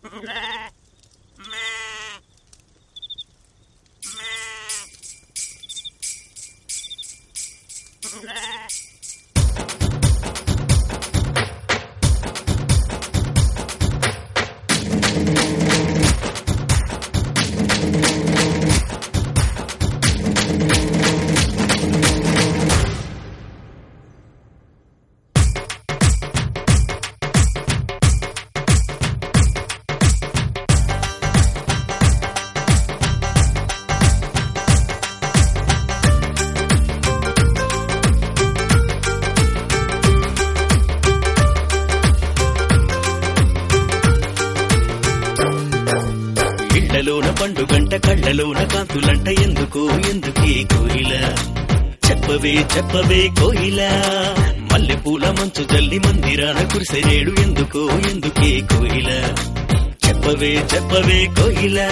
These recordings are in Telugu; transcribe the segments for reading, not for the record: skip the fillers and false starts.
కళ్ళలోన పండుగంట కళ్ళలోన కాంతులంట ఎందుకో ఎందుకే కోయిలా చెప్పవే చెప్పవే కోయిలా మల్లెపూల మంచు జల్లి మందిరాన కురిసెనేడు ఎందుకో ఎందుకే కోయిలా చెప్పవే చెప్పవే కోయిలా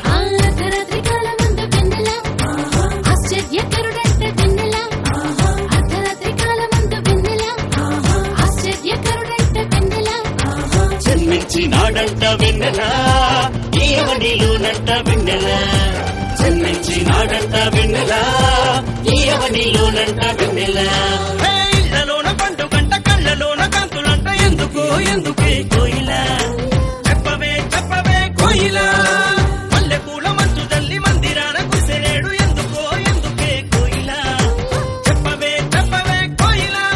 జన్మించినాడంట వెన్నెలా ఈయవనిలోనంట వెన్నెలా జన్మించినాడంట వెన్నెలా ఈయవనిలోనంట వెన్నెలా ఇళ్ళలోన పండుగంట కళ్ళలోన కాంతులంట ఎందుకో ఎందుకే కోయిలా చెప్పవే చెప్పవే కోయిలా మల్లెపూల మంచు జల్లి మందిరాన కురిసెనేడు ఎందుకో ఎందుకే కోయిలా చెప్పవే చెప్పవే కోయిలా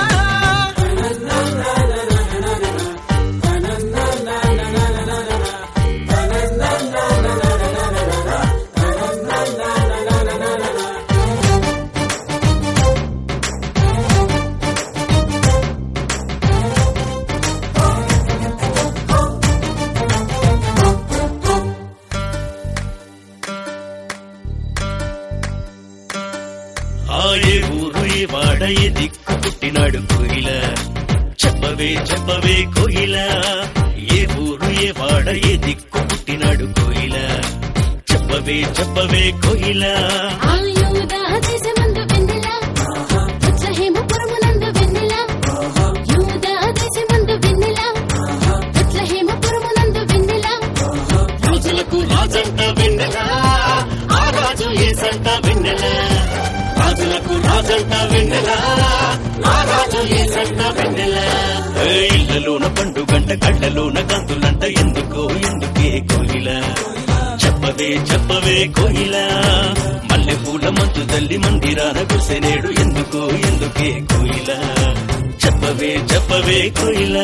ఏ ఊరు ఏ వాడ ఏ దిక్కు పుట్టినాడు కోయిలా చెప్పవే చెప్పవే కోయిలా ఏ ఊరు ఏ వాడ ఏ దిక్కు పుట్టినాడు కోయిలా చెప్పవే చెప్పవే కోయిలా రాజులకు రాజంట వెన్నెలా ఆ రాజు ఏసంట వెన్నెలా రాజులకు రాజంట వెన్నెలా ఆ రాజు ఏసంట వెన్నెలా ఇళ్ళలోన పండుగంట కళ్ళలోన కాంతులంట ఎందుకో ఎందుకే కోయిలా చెప్పవే చెప్పవే కోయిలా మల్లెపూల మంచు తల్లి మందిరాన కురిసెనేడు ఎందుకో ఎందుకే కోయిలా చెప్పవే చెప్పవే కోయిలా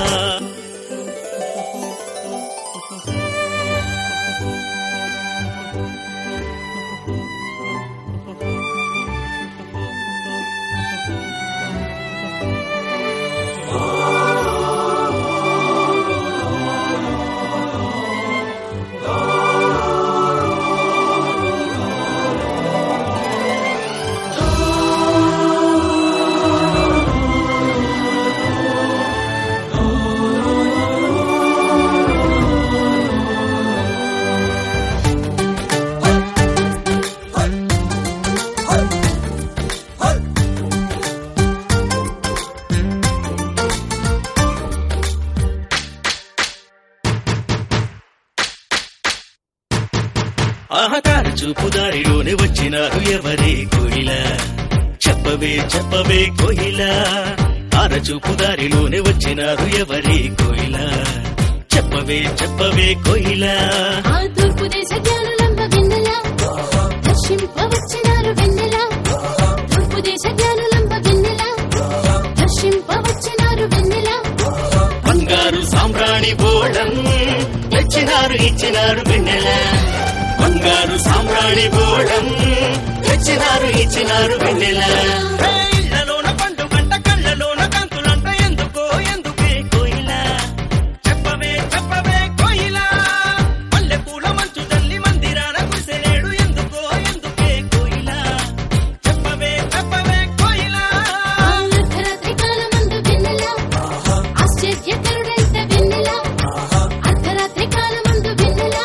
ఆహకార చూపు దారిలోనే వచ్చినారు ఎవరే కోయిలా చెప్పవే చెప్పవే కోయిలా ఆర చూపు దారిలోనే వచ్చినారు ఎవరే కోయిలా చెప్పవే చెప్పవే కోయిలా తూర్పు దేశ జ్ఞానులంబ వెన్నెలా దర్శింపవచ్చినారు వెన్నెలా తూర్పు దేశ జ్ఞానులంబ వెన్నెలా దర్శింపవచ్చినారు వెన్నెలా బంగారు సామ్రాణి బోళం తెచ్చినారు ఇచ్చినారు వెన్నెలా బంగారు సామ్రాణి బోళం తెచ్చినారు ఇచ్చినారు వెన్నెలా ఇళ్ళలోన పండుగంట కళ్ళలోన కాంతులంట ఎందుకో ఎందుకే కోయిలా చెప్పవే చెప్పవే కోయిలా మల్లెపూల మంచు జల్లి మందిరాన కురిసెనేడు ఎందుకో ఎందుకే కోయిలా చెప్పవే చెప్పవే కోయిలా అర్ధరాత్రి కాలమందు వెన్నెలా ఆశ్చర్యకరుడైన వెన్నెలా అర్ధరాత్రి కాలమందు వెన్నెలా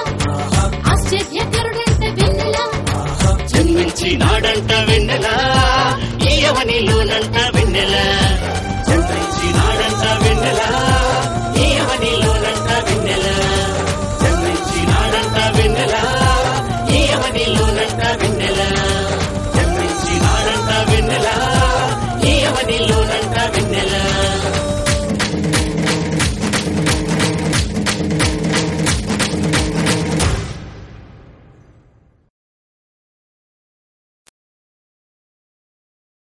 ఆశ్చర్యకరుడైన వెన్నెలా జన్మించినాడంట వెన్నెలా ఈయవనిలో జాతర